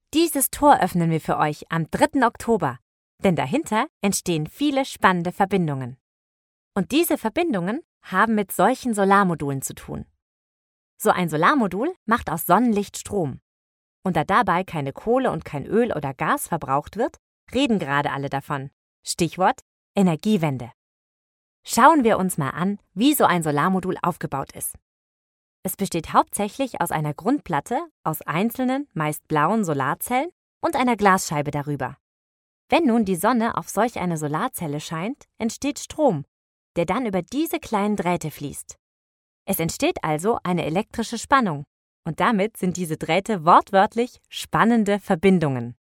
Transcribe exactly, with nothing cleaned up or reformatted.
Dieses Tor öffnen wir für euch am dritten Oktober, denn dahinter entstehen viele spannende Verbindungen. Und diese Verbindungen haben mit solchen Solarmodulen zu tun. So ein Solarmodul macht aus Sonnenlicht Strom. Und da dabei keine Kohle und kein Öl oder Gas verbraucht wird, reden gerade alle davon. Stichwort Energiewende. Schauen wir uns mal an, wie so ein Solarmodul aufgebaut ist. Es besteht hauptsächlich aus einer Grundplatte aus einzelnen, meist blauen Solarzellen und einer Glasscheibe darüber. Wenn nun die Sonne auf solch eine Solarzelle scheint, entsteht Strom, der dann über diese kleinen Drähte fließt. Es entsteht also eine elektrische Spannung und damit sind diese Drähte wortwörtlich spannende Verbindungen.